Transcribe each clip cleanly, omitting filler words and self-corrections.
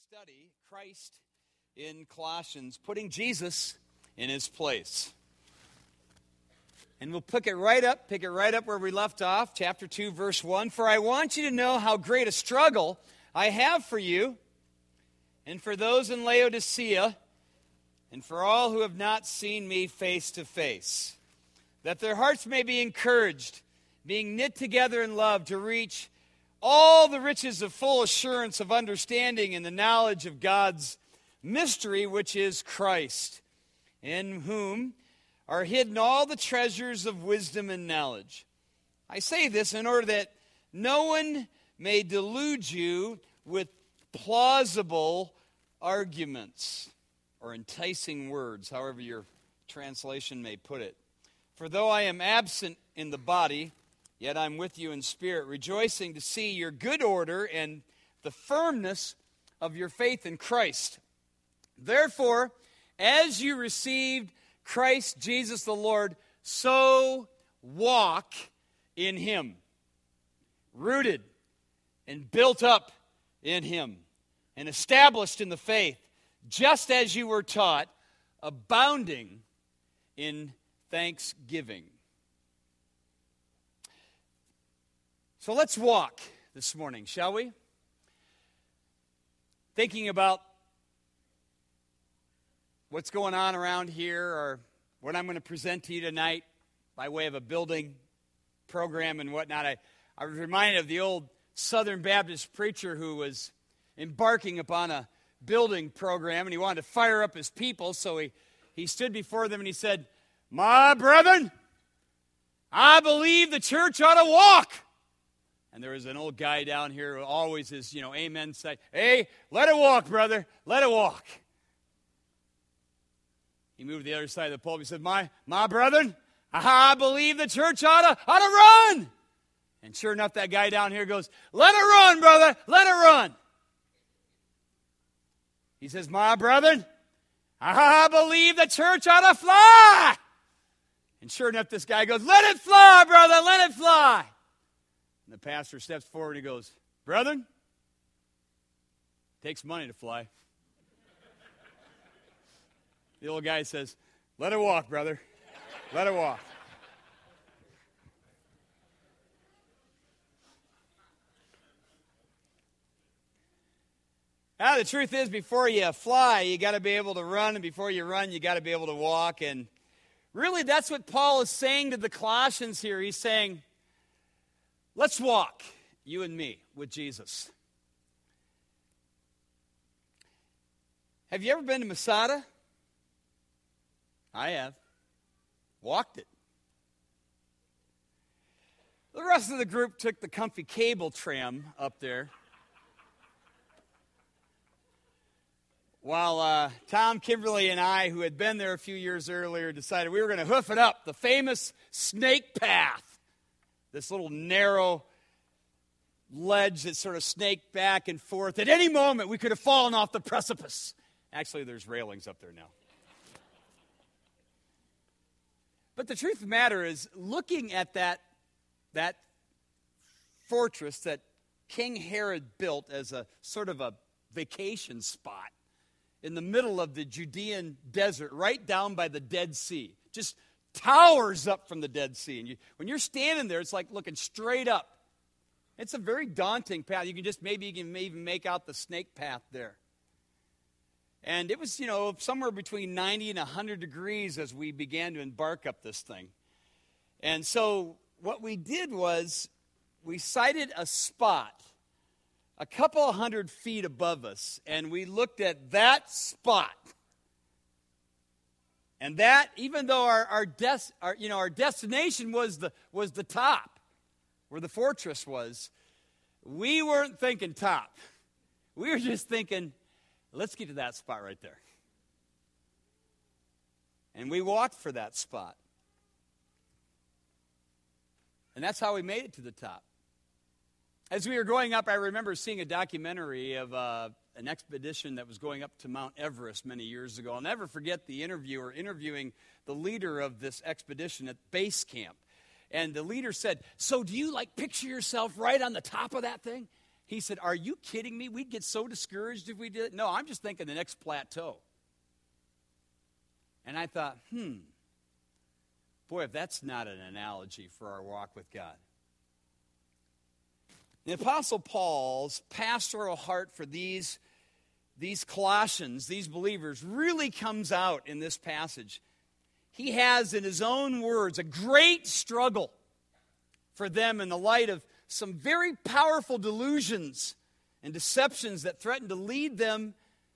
study Christ in Colossians, putting Jesus in his place. And we'll pick it right up where we left off, chapter 2, verse 1. For I want you to know how great a struggle I have for you, and for those in Laodicea, and for all who have not seen me face to face, that their hearts may be encouraged, being knit together in love, to reach all the riches of full assurance of understanding and the knowledge of God's mystery, which is Christ, in whom are hidden all the treasures of wisdom and knowledge. I say this in order that no one may delude you with plausible arguments or enticing words, however your translation may put it. For though I am absent in the body, yet I'm with you in spirit, rejoicing to see your good order and the firmness of your faith in Christ. Therefore, as you received Christ Jesus the Lord, so walk in him, rooted and built up in him, and established in the faith, just as you were taught, abounding in thanksgiving. So let's walk this morning, shall we? Thinking about what's going on around here, or what I'm going to present to you tonight by way of a building program and whatnot. I was reminded of the old Southern Baptist preacher who was embarking upon a building program, and he wanted to fire up his people, so he stood before them and he said, "My brethren, I believe the church ought to walk." And there was an old guy down here who always is, amen, say, "Hey, let it walk, brother, let it walk." He moved to the other side of the pulpit. He said, my brethren, I believe the church ought to run. And sure enough, that guy down here goes, "Let it run, brother, let it run." He says, "My brethren, I believe the church ought to fly." And sure enough, this guy goes, "Let it fly, brother, let it fly." And the pastor steps forward and he goes, "Brethren, it takes money to fly." The old guy says, "Let it walk, brother. Let it walk." Now, the truth is, before you fly, you got to be able to run, and before you run, you got to be able to walk. And really, that's what Paul is saying to the Colossians here. He's saying, let's walk, you and me, with Jesus. Have you ever been to Masada? I have. Walked it. The rest of the group took the comfy cable tram up there, while Tom, Kimberly, and I, who had been there a few years earlier, decided we were going to hoof it up, the famous snake path, this little narrow ledge that sort of snaked back and forth. At any moment, we could have fallen off the precipice. Actually, there's railings up there now. But the truth of the matter is, looking at that fortress that King Herod built as a sort of a vacation spot in the middle of the Judean desert, right down by the Dead Sea, just towers up from the Dead Sea. And when you're standing there, it's like looking straight up. It's a very daunting path. You can even make out the snake path there. And it was, somewhere between 90 and 100 degrees as we began to embark up this thing. And so what we did was we sighted a spot a couple 100 feet above us, and we looked at that spot. And that, even though our destination was the top, where the fortress was, we weren't thinking top. We were just thinking, let's get to that spot right there. And we walked for that spot. And that's how we made it to the top. As we were going up, I remember seeing a documentary of an expedition that was going up to Mount Everest many years ago. I'll never forget the interviewer interviewing the leader of this expedition at base camp. And the leader said, "So do you picture yourself right on the top of that thing?" He said, are you kidding me? We'd get so discouraged if we did it. No, I'm just thinking the next plateau. And I thought, boy, if that's not an analogy for our walk with God. The Apostle Paul's pastoral heart for these Colossians, these believers, really comes out in this passage. He has, in his own words, a great struggle for them in the light of some very powerful delusions and deceptions that threaten to lead them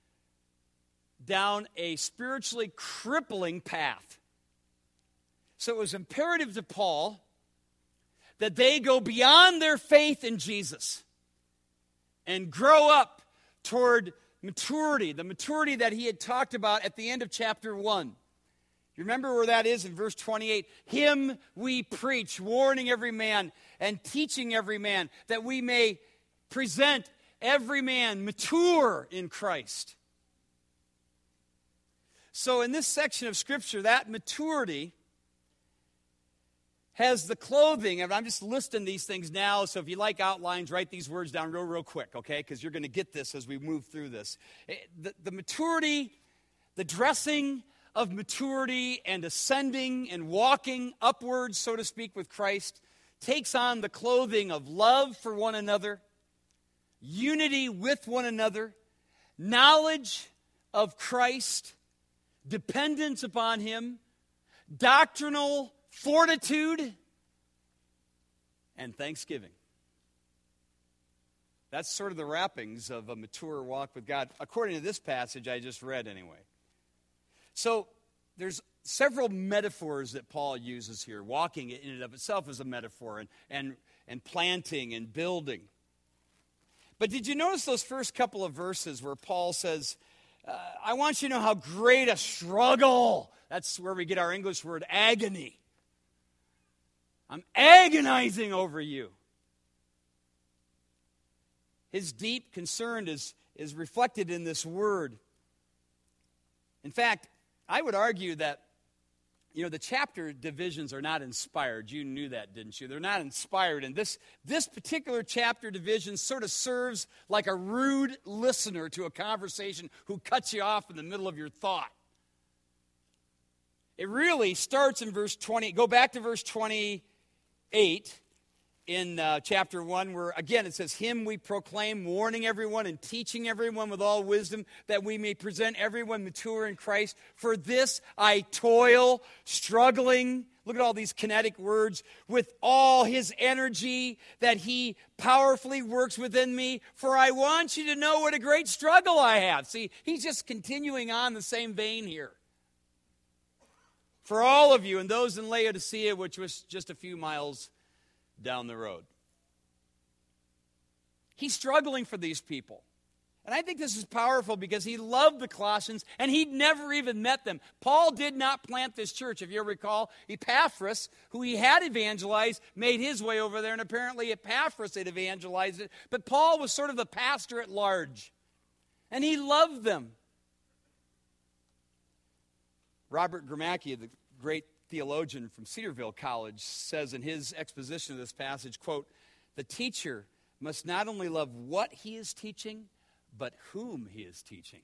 down a spiritually crippling path. So it was imperative to Paul that they go beyond their faith in Jesus and grow up toward maturity, the maturity that he had talked about at the end of chapter 1. You remember where that is in verse 28? Him we preach, warning every man and teaching every man, that we may present every man mature in Christ. So in this section of Scripture, that maturity has the clothing, and I'm just listing these things now, so if you like outlines, write these words down real quick, okay? Because you're going to get this as we move through this. The maturity, the dressing of maturity and ascending and walking upwards, so to speak, with Christ, takes on the clothing of love for one another, unity with one another, knowledge of Christ, dependence upon Him, doctrinal fortitude, and thanksgiving. That's sort of the wrappings of a mature walk with God, according to this passage I just read anyway. So there's several metaphors that Paul uses here. Walking in and of itself is a metaphor, and planting and building. But did you notice those first couple of verses where Paul says, I want you to know how great a struggle. That's where we get our English word agony. I'm agonizing over you. His deep concern is reflected in this word. In fact, I would argue that, the chapter divisions are not inspired. You knew that, didn't you? They're not inspired. And this particular chapter division sort of serves like a rude listener to a conversation who cuts you off in the middle of your thought. It really starts in verse 20. Go back to verse 28 in chapter 1, where again it says, Him we proclaim, warning everyone and teaching everyone with all wisdom, that we may present everyone mature in Christ. For this I toil, struggling, look at all these kinetic words, with all His energy that He powerfully works within me. For I want you to know what a great struggle I have. See, he's just continuing on the same vein here. For all of you and those in Laodicea, which was just a few miles down the road. He's struggling for these people. And I think this is powerful because he loved the Colossians and he'd never even met them. Paul did not plant this church. If you recall, Epaphras, who he had evangelized, made his way over there, and apparently Epaphras had evangelized it. But Paul was sort of the pastor at large. And he loved them. Robert Gramacki, the great theologian from Cedarville College, says in his exposition of this passage, quote, the teacher must not only love what he is teaching, but whom he is teaching.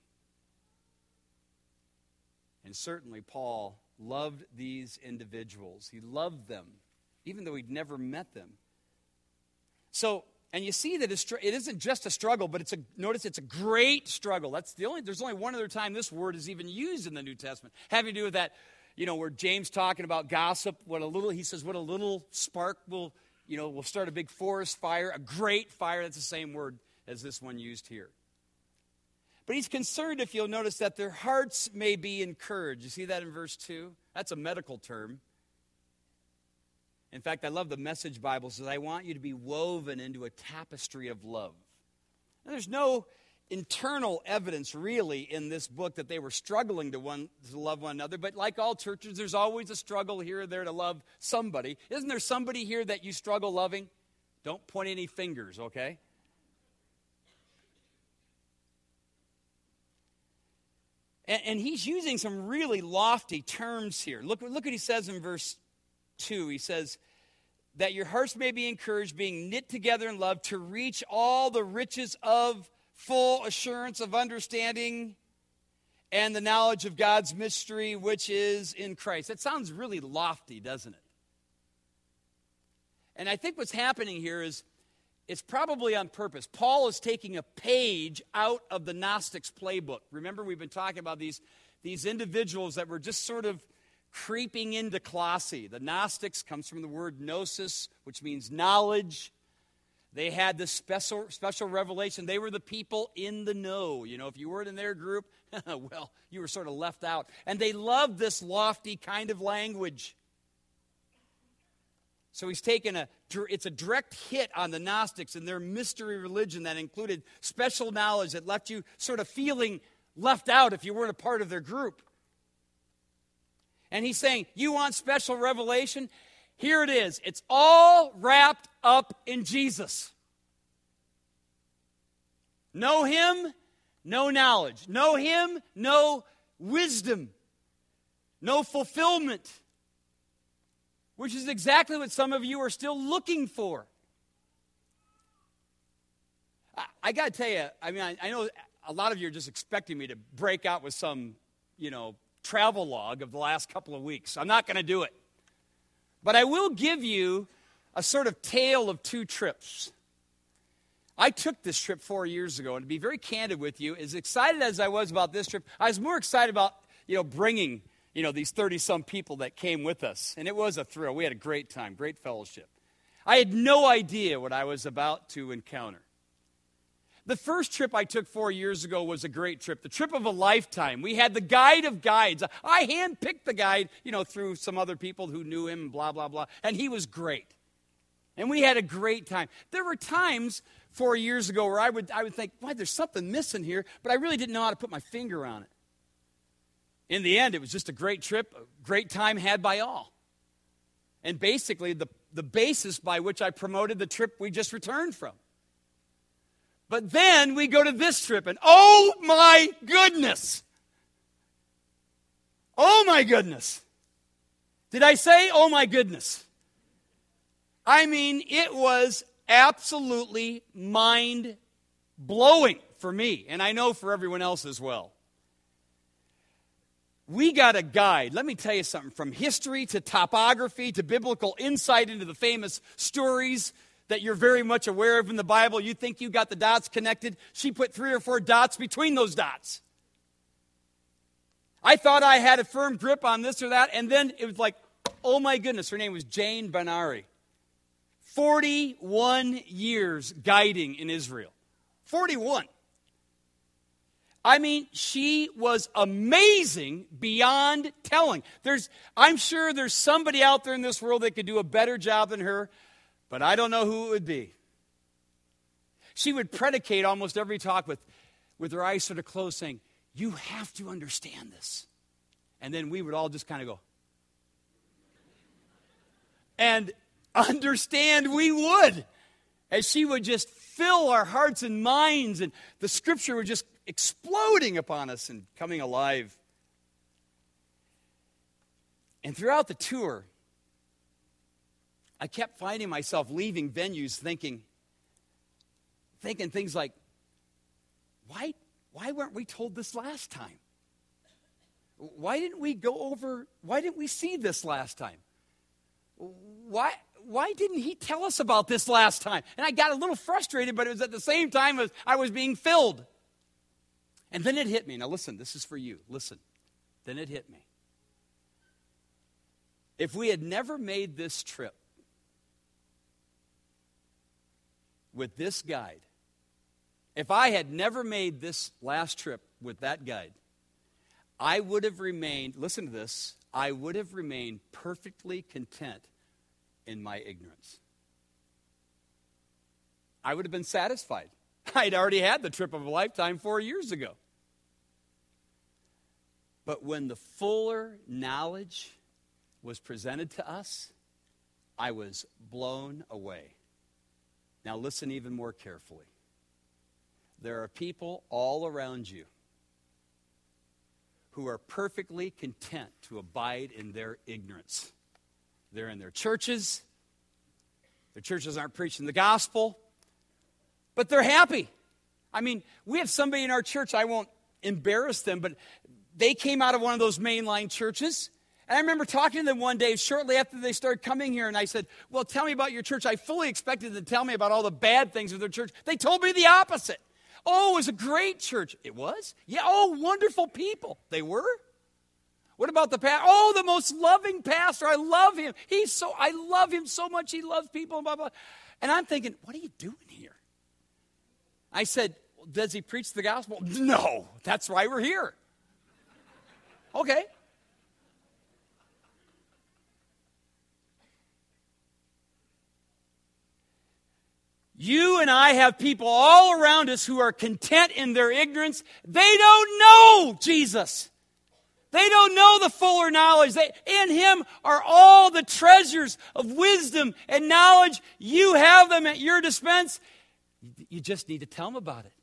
And certainly Paul loved these individuals. He loved them, even though he'd never met them. So, and you see that it isn't just a struggle, but notice it's a great struggle. There's only one other time this word is even used in the New Testament, having to do with that, where James talking about gossip, he says what a little spark will start a big forest fire, a great fire. That's the same word as this one used here. But he's concerned, if you'll notice, that their hearts may be encouraged. You see that in verse 2? That's a medical term. In fact, I love the Message Bible. It says, I want you to be woven into a tapestry of love. Now, there's no internal evidence, really, in this book that they were struggling to love one another. But like all churches, there's always a struggle here or there to love somebody. Isn't there somebody here that you struggle loving? Don't point any fingers, okay? And he's using some really lofty terms here. Look what he says in verse 2. He says, that your hearts may be encouraged, being knit together in love, to reach all the riches of full assurance of understanding and the knowledge of God's mystery, which is in Christ. That sounds really lofty, doesn't it? And I think what's happening here is it's probably on purpose. Paul is taking a page out of the Gnostics' playbook. Remember, we've been talking about these individuals that were just sort of creeping into Colossae. The Gnostics comes from the word gnosis, which means knowledge. They had this special revelation. They were the people in the know. You know, if you weren't in their group, well, you were sort of left out. And they loved this lofty kind of language. So he's taken it's a direct hit on the Gnostics and their mystery religion that included special knowledge that left you sort of feeling left out if you weren't a part of their group. And he's saying, you want special revelation? Here it is. It's all wrapped up in Jesus. Know him, no knowledge. Know him, no wisdom. No fulfillment. Which is exactly what some of you are still looking for. I got to tell you, I mean, I know a lot of you are just expecting me to break out with some, travel log of the last couple of weeks. I'm not going to do it. But I will give you a sort of tale of two trips. I took this trip 4 years ago, and to be very candid with you, as excited as I was about this trip, I was more excited about, bringing, these 30-some people that came with us. And it was a thrill. We had a great time, great fellowship. I had no idea what I was about to encounter. The first trip I took 4 years ago was a great trip, the trip of a lifetime. We had the guide of guides. I handpicked the guide, through some other people who knew him, blah, blah, blah. And he was great. And we had a great time. There were times 4 years ago where I would think, why, there's something missing here, but I really didn't know how to put my finger on it. In the end, it was just a great trip, a great time had by all. And basically, the basis by which I promoted the trip we just returned from. But then we go to this trip, and oh my goodness! Oh my goodness! Did I say, oh my goodness? I mean, it was absolutely mind-blowing for me, and I know for everyone else as well. We got a guide, let me tell you something, from history to topography to biblical insight into the famous stories that you're very much aware of in the Bible. You think you got the dots connected. She put 3 or 4 dots between those dots. I thought I had a firm grip on this or that, and then it was like, oh my goodness, her name was Jane Benari. 41 years guiding in Israel. 41. I mean, she was amazing beyond telling. I'm sure there's somebody out there in this world that could do a better job than her, but I don't know who it would be. She would predicate almost every talk with her eyes sort of closed, saying, you have to understand this. And then we would all just kind of go. And understand we would. As she would just fill our hearts and minds, and the scripture would just exploding upon us and coming alive. And throughout the tour, I kept finding myself leaving venues thinking things like, why weren't we told this last time? Why didn't we see this last time? Why didn't he tell us about this last time? And I got a little frustrated, but it was at the same time as I was being filled. And then it hit me. Now listen, this is for you. Listen. Then it hit me. If we had never made this trip with this guide, if I had never made this last trip with that guide, I would have remained, listen to this, I would have remained perfectly content in my ignorance. I would have been satisfied. I'd already had the trip of a lifetime 4 years ago. But when the fuller knowledge was presented to us, I was blown away. Now listen even more carefully. There are people all around you who are perfectly content to abide in their ignorance. They're in their churches. Their churches aren't preaching the gospel, but they're happy. I mean, we have somebody in our church, I won't embarrass them, but they came out of one of those mainline churches. And I remember talking to them one day shortly after they started coming here, and I said, well, tell me about your church. I fully expected them to tell me about all the bad things of their church. They told me the opposite. Oh, it was a great church. It was? Yeah, oh, wonderful people. They were? What about the pastor? Oh, the most loving pastor. I love him. I love him so much. He loves people, blah, blah. And I'm thinking, what are you doing here? I said, does he preach the gospel? No, that's why we're here. Okay. You and I have people all around us who are content in their ignorance. They don't know Jesus. They don't know the fuller knowledge. In Him are all the treasures of wisdom and knowledge. You have them at your dispense. You just need to tell them about it.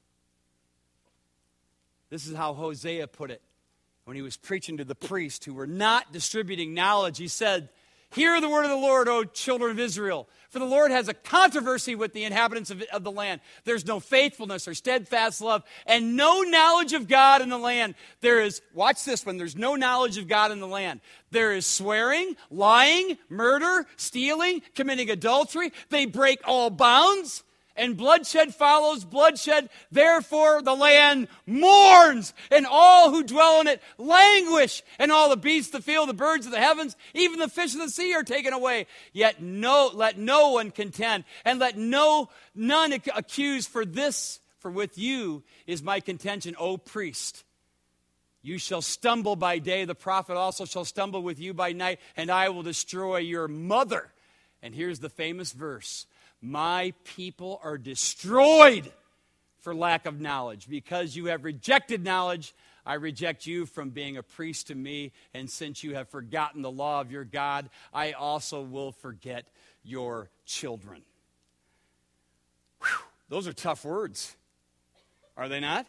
This is how Hosea put it when he was preaching to the priests who were not distributing knowledge. He said, hear the word of the Lord, O children of Israel. For the Lord has a controversy with the inhabitants of the land. There's no faithfulness or steadfast love and no knowledge of God in the land. There is, watch this one, there's no knowledge of God in the land. There is swearing, lying, murder, stealing, committing adultery. They break all bounds. And bloodshed follows bloodshed. Therefore the land mourns, and all who dwell in it languish, and all the beasts of the field, the birds of the heavens, even the fish of the sea are taken away. Yet let no one contend, and let none accuse, for with you is my contention, O priest. You shall stumble by day, the prophet also shall stumble with you by night, and I will destroy your mother. And here's the famous verse. My people are destroyed for lack of knowledge. Because you have rejected knowledge, I reject you from being a priest to me. And since you have forgotten the law of your God, I also will forget your children. Whew, those are tough words. Are they not?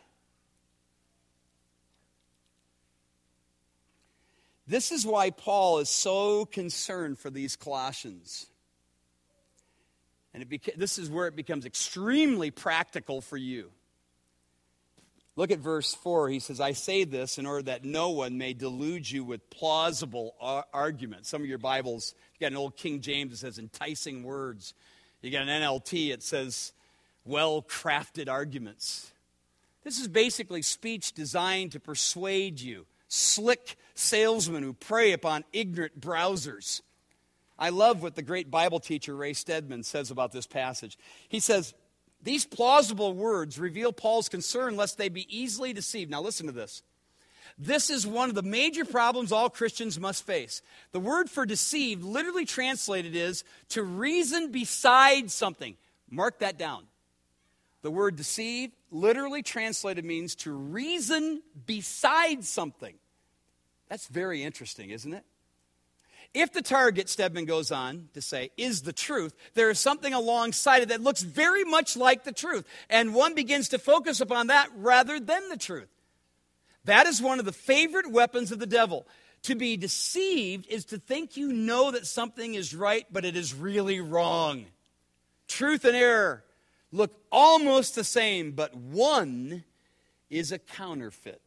This is why Paul is so concerned for these Colossians. And this is where it becomes extremely practical for you. Look at verse 4. He says, I say this in order that no one may delude you with plausible arguments. Some of your Bibles, you got an old King James that says enticing words. You got an NLT, it says well-crafted arguments. This is basically speech designed to persuade you. Slick salesmen who prey upon ignorant browsers. I love what the great Bible teacher Ray Stedman says about this passage. He says, these plausible words reveal Paul's concern lest they be easily deceived. Now listen to this. This is one of the major problems all Christians must face. The word for deceived, literally translated, is to reason beside something. Mark that down. The word deceive, literally translated, means to reason beside something. That's very interesting, isn't it? If the target, Stedman goes on to say, is the truth, there is something alongside it that looks very much like the truth. And one begins to focus upon that rather than the truth. That is one of the favorite weapons of the devil. To be deceived is to think you know that something is right, but it is really wrong. Truth and error look almost the same, but one is a counterfeit.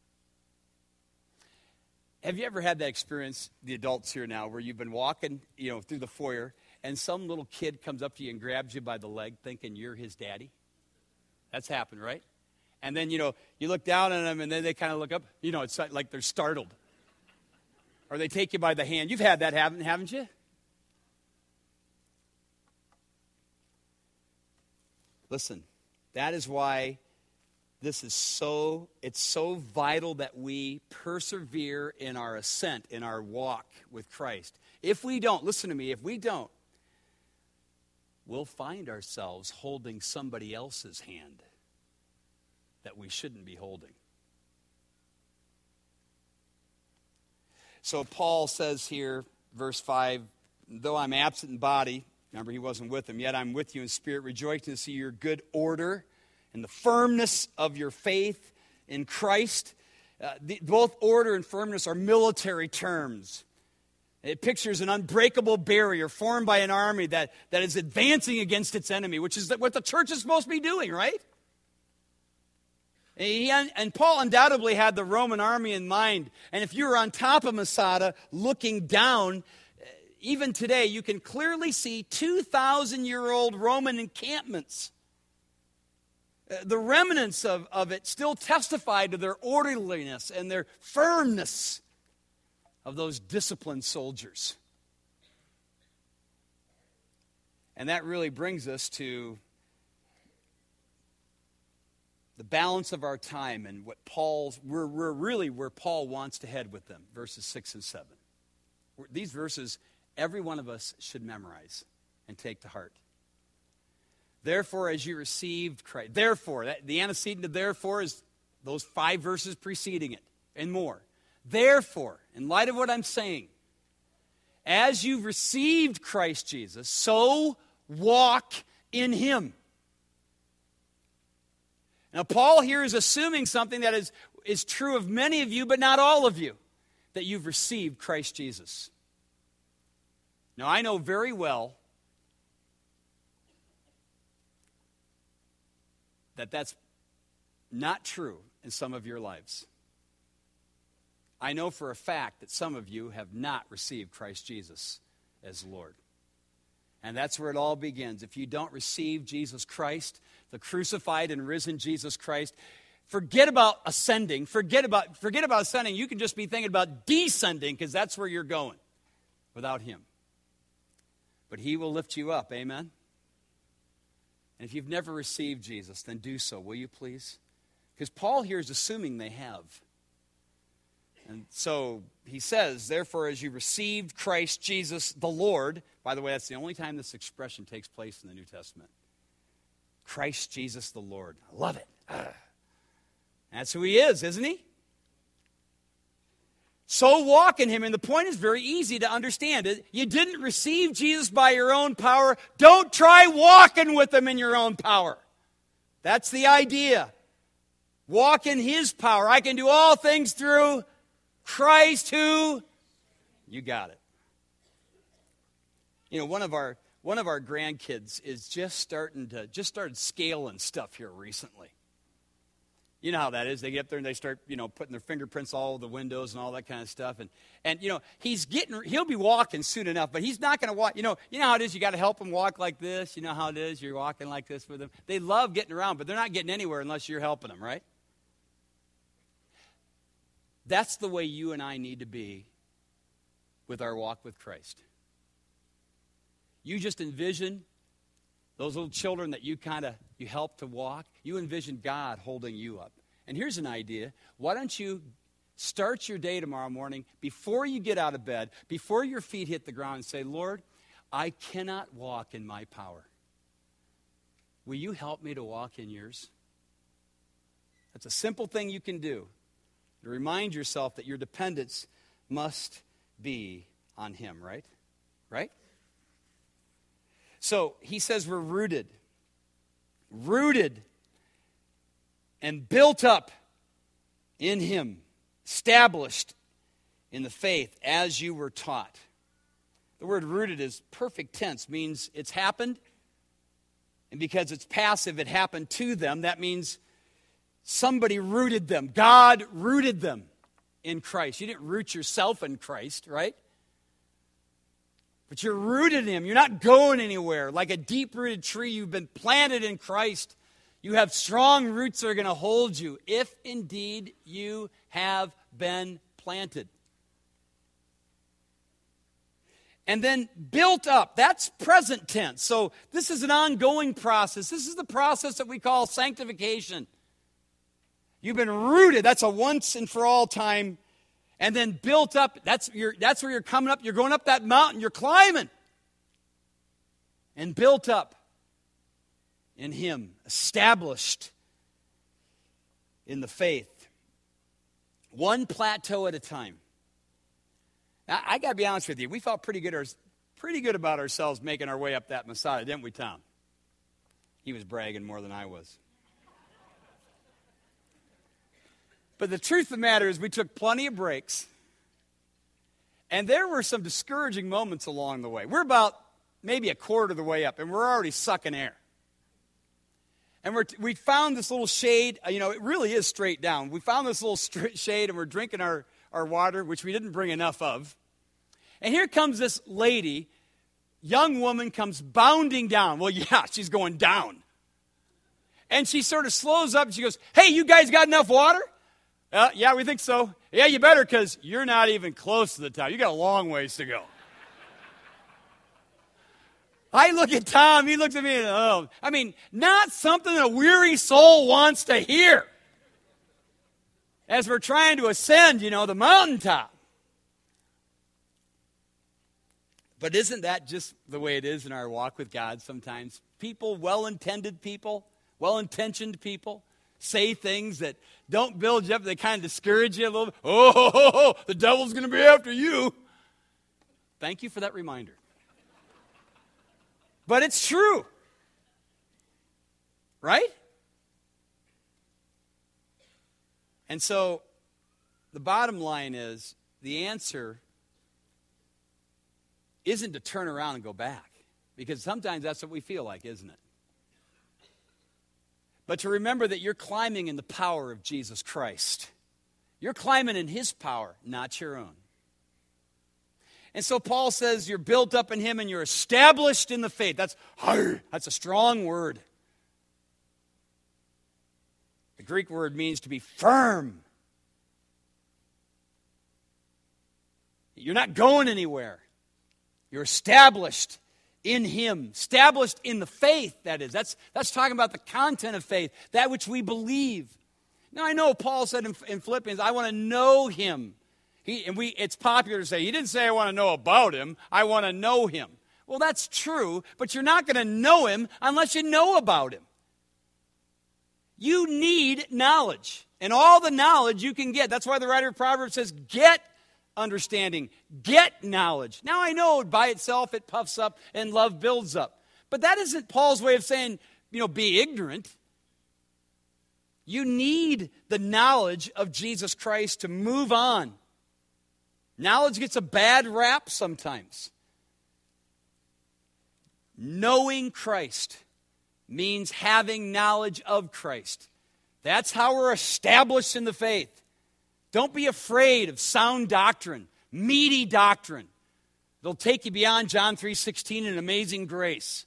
Have you ever had that experience, the adults here now, where you've been walking, through the foyer, and some little kid comes up to you and grabs you by the leg thinking you're his daddy? That's happened, right? And then, you look down at them, and then they kind of look up. It's like they're startled. Or they take you by the hand. You've had that, haven't you? Listen, that is why it's so vital that we persevere in our ascent, in our walk with Christ. If we don't, listen to me, if we don't, we'll find ourselves holding somebody else's hand that we shouldn't be holding. So Paul says here, verse 5, though I'm absent in body, remember he wasn't with them, yet I'm with you in spirit, rejoicing to see your good order and the firmness of your faith in Christ. Both order and firmness are military terms. It pictures an unbreakable barrier formed by an army that is advancing against its enemy, which is what the church is supposed to be doing, right? And Paul undoubtedly had the Roman army in mind. And if you were on top of Masada looking down, even today you can clearly see 2,000-year-old Roman encampments. The remnants of it still testify to their orderliness and their firmness of those disciplined soldiers. And that really brings us to the balance of our time and what we're really where Paul wants to head with them, verses 6 and 7. These verses, every one of us should memorize and take to heart. Therefore, as you received Christ, therefore, the antecedent of therefore is those 5 verses preceding it and more. Therefore, in light of what I'm saying, as you've received Christ Jesus, so walk in him. Now, Paul here is assuming something that is true of many of you, but not all of you, that you've received Christ Jesus. Now, I know very well that that's not true in some of your lives. I know for a fact that some of you have not received Christ Jesus as Lord. And that's where it all begins. If you don't receive Jesus Christ, the crucified and risen Jesus Christ, forget about ascending. Forget about ascending. You can just be thinking about descending, because that's where you're going without him. But he will lift you up, amen? And if you've never received Jesus, then do so, will you please? Because Paul here is assuming they have. And so he says, therefore, as you received Christ Jesus the Lord, by the way, that's the only time this expression takes place in the New Testament. Christ Jesus the Lord. I love it. That's who he is, isn't he? So walk in him. And the point is very easy to understand. You didn't receive Jesus by your own power. Don't try walking with him in your own power. That's the idea. Walk in his power. I can do all things through Christ who, you got it. You know, one of our grandkids is just started scaling stuff here recently. You know how that is. They get up there and they start, putting their fingerprints all over the windows and all that kind of stuff. And he'll be walking soon enough, but he's not going to walk. You know how it is. You got to help him walk like this. You know how it is. You're walking like this with them. They love getting around, but they're not getting anywhere unless you're helping them, right? That's the way you and I need to be with our walk with Christ. You just envision those little children that you help to walk. You envision God holding you up. And here's an idea. Why don't you start your day tomorrow morning before you get out of bed, before your feet hit the ground, and say, Lord, I cannot walk in my power. Will you help me to walk in yours? That's a simple thing you can do to remind yourself that your dependence must be on him, right? Right? So he says we're rooted and built up in him, established in the faith as you were taught. The word rooted is perfect tense, means it's happened, and because it's passive, it happened to them. That means somebody rooted them. God rooted them in Christ. You didn't root yourself in Christ, right? But you're rooted in him. You're not going anywhere. Like a deep-rooted tree, you've been planted in Christ. You have strong roots that are going to hold you, if indeed you have been planted. And then built up. That's present tense. So this is an ongoing process. This is the process that we call sanctification. You've been rooted. That's a once and for all time. And then built up. That's where you're coming up. You're going up that mountain. You're climbing. And built up in him. Established in the faith. One plateau at a time. Now, I got to be honest with you. We felt pretty good about ourselves making our way up that Masada, didn't we, Tom? He was bragging more than I was. But the truth of the matter is we took plenty of breaks. And there were some discouraging moments along the way. We're about maybe a quarter of the way up, and we're already sucking air. And we found this little shade. It really is straight down. We found this little shade, and we're drinking our water, which we didn't bring enough of. And here comes this lady, young woman comes bounding down. Well, yeah, she's going down. And she sort of slows up, and she goes, "Hey, you guys got enough water?" Yeah, we think so. Yeah, you better, because you're not even close to the top. You got a long ways to go. I look at Tom, he looks at me, and not something a weary soul wants to hear as we're trying to ascend, the mountaintop. But isn't that just the way it is in our walk with God sometimes? People, well-intentioned people, say things that don't build you up. They kind of discourage you a little bit. Oh, the devil's going to be after you. Thank you for that reminder. But it's true. Right? And so the bottom line is the answer isn't to turn around and go back. Because sometimes that's what we feel like, isn't it? But to remember that you're climbing in the power of Jesus Christ. You're climbing in His power, not your own. And so Paul says you're built up in Him and you're established in the faith. That's a strong word. The Greek word means to be firm. You're not going anywhere. You're established in Him. Established in the faith, that is. That's talking about the content of faith, that which we believe. Now, I know Paul said in Philippians, I want to know Him. It's popular to say, he didn't say I want to know about Him, I want to know Him. Well, that's true, but you're not going to know Him unless you know about Him. You need knowledge, and all the knowledge you can get. That's why the writer of Proverbs says, get understanding, get knowledge. Now, I know by itself it puffs up and love builds up. But that isn't Paul's way of saying, be ignorant. You need the knowledge of Jesus Christ to move on. Knowledge gets a bad rap sometimes. Knowing Christ means having knowledge of Christ. That's how we're established in the faith. Don't be afraid of sound doctrine, meaty doctrine. They'll take you beyond John 3:16 and amazing grace.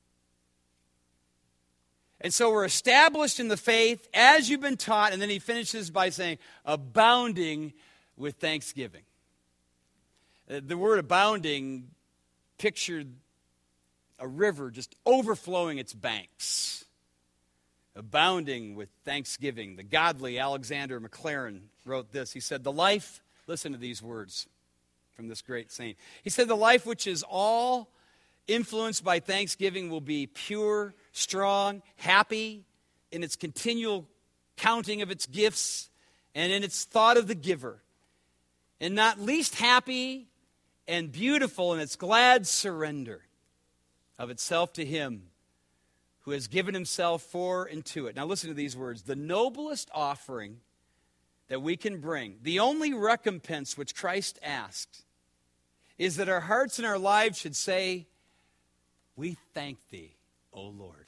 And so we're established in the faith as you've been taught, and then he finishes by saying, abounding with thanksgiving. The word abounding pictured a river just overflowing its banks. Abounding with thanksgiving. The godly Alexander Maclaren wrote this. He said, listen to these words from this great saint. He said, the life which is all influenced by thanksgiving will be pure, strong, happy in its continual counting of its gifts and in its thought of the giver, and not least happy and beautiful in its glad surrender of itself to Him who has given Himself for and to it. Now listen to these words. The noblest offering that we can bring, the only recompense which Christ asks, is that our hearts and our lives should say, we thank Thee, O Lord.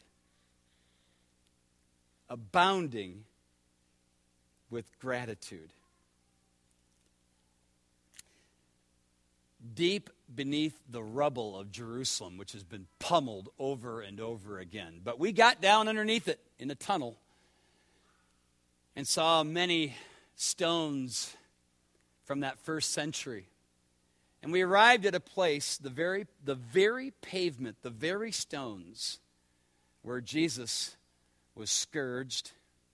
Abounding with gratitude. Deep beneath the rubble of Jerusalem, which has been pummeled over and over again. But we got down underneath it in a tunnel and saw many stones from that first century. And we arrived at a place, the very pavement, the very stones where Jesus was scourged.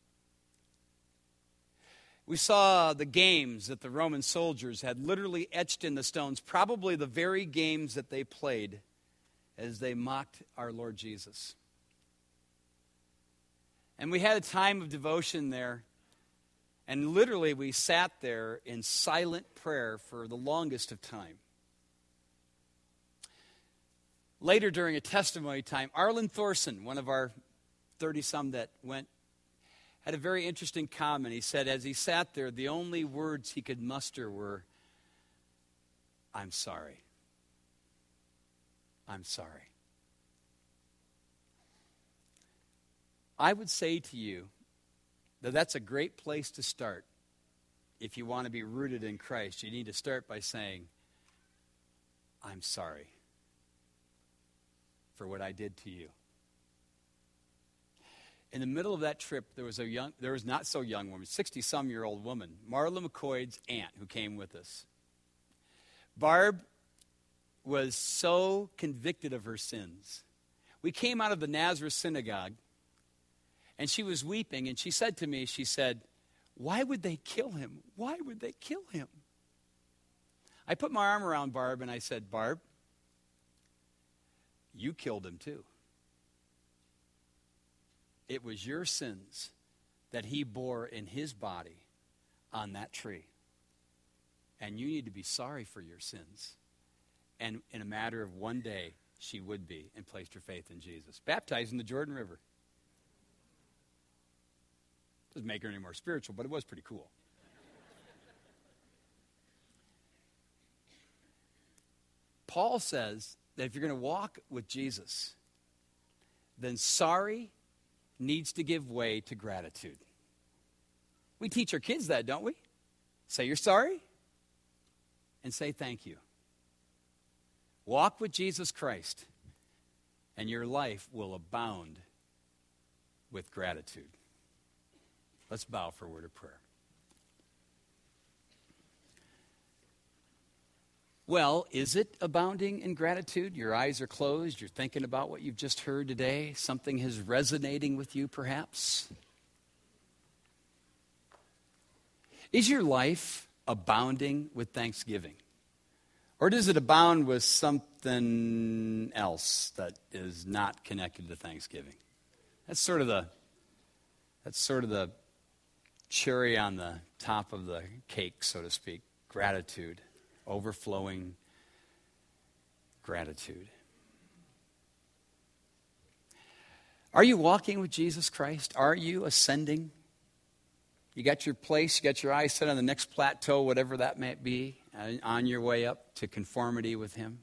We saw the games that the Roman soldiers had literally etched in the stones, probably the very games that they played as they mocked our Lord Jesus. And we had a time of devotion there, and literally we sat there in silent prayer for the longest of time. Later during a testimony time, Arlen Thorson, one of our 30-some that went, had a very interesting comment. He said as he sat there, the only words he could muster were, I'm sorry. I'm sorry. I would say to you that that's a great place to start. If you want to be rooted in Christ, you need to start by saying, I'm sorry for what I did to you. In the middle of that trip, there was not so young woman, 60-some-year-old woman, Marla McCoy's aunt, who came with us. Barb was so convicted of her sins. We came out of the Nazareth synagogue, and she was weeping, and she said to me, she said, why would they kill him? Why would they kill him? I put my arm around Barb, and I said, Barb, you killed him too. It was your sins that he bore in his body on that tree. And you need to be sorry for your sins. And in a matter of one day, she would be and placed her faith in Jesus. Baptized in the Jordan River. Doesn't make her any more spiritual, but it was pretty cool. Paul says that if you're going to walk with Jesus, then sorry needs to give way to gratitude. We teach our kids that, don't we? Say you're sorry and say thank you. Walk with Jesus Christ, and your life will abound with gratitude. Let's bow for a word of prayer. Well, is it abounding in gratitude? Your eyes are closed. You're thinking about what you've just heard today. Something is resonating with you, perhaps. Is your life abounding with thanksgiving? Or does it abound with something else that is not connected to Thanksgiving? That's sort of the cherry on the top of the cake, so to speak. Gratitude. Overflowing gratitude. Are you walking with Jesus Christ? Are you ascending? You got your place, you got your eyes set on the next plateau, whatever that might be, on your way up to conformity with Him?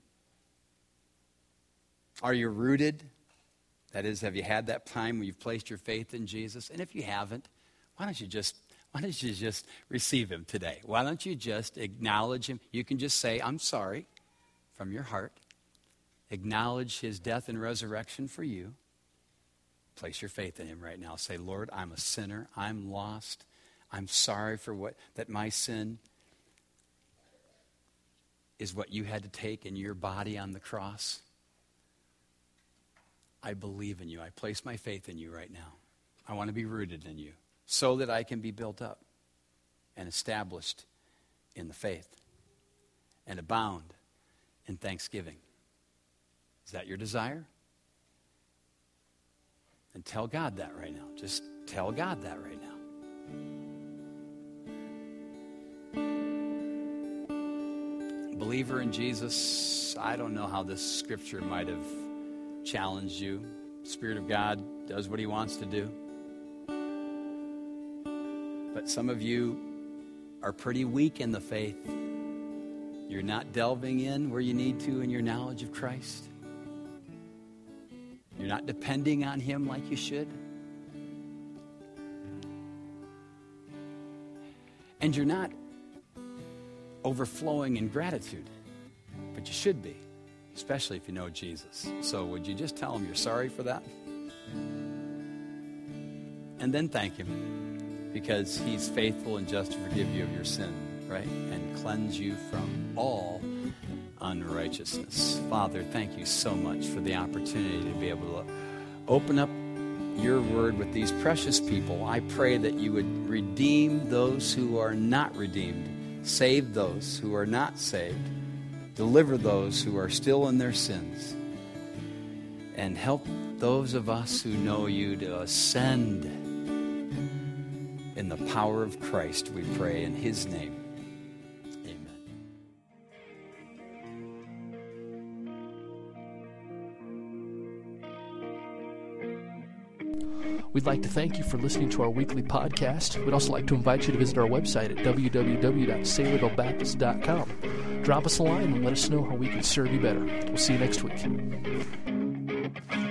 Are you rooted? That is, have you had that time where you've placed your faith in Jesus? And if you haven't, why don't you just receive Him today? Why don't you just acknowledge Him? You can just say, I'm sorry, from your heart. Acknowledge His death and resurrection for you. Place your faith in Him right now. Say, Lord, I'm a sinner. I'm lost. I'm sorry for that my sin is what you had to take in your body on the cross. I believe in you. I place my faith in you right now. I want to be rooted in you so that I can be built up and established in the faith and abound in thanksgiving. Is that your desire? And tell God that right now. Just tell God that right now. Believer in Jesus, I don't know how this scripture might have challenged you. The Spirit of God does what He wants to do. But some of you are pretty weak in the faith. You're not delving in where you need to in your knowledge of Christ. You're not depending on Him like you should. And you're not overflowing in gratitude. But you should be, especially if you know Jesus. So would you just tell Him you're sorry for that? And then thank Him, because He's faithful and just to forgive you of your sin, right? And cleanse you from all unrighteousness. Father, thank you so much for the opportunity to be able to open up your word with these precious people. I pray that you would redeem those who are not redeemed, save those who are not saved, deliver those who are still in their sins, and help those of us who know you to ascend in the power of Christ, we pray in His name. We'd like to thank you for listening to our weekly podcast. We'd also like to invite you to visit our website at www.saylorvillebaptist.com. Drop us a line and let us know how we can serve you better. We'll see you next week.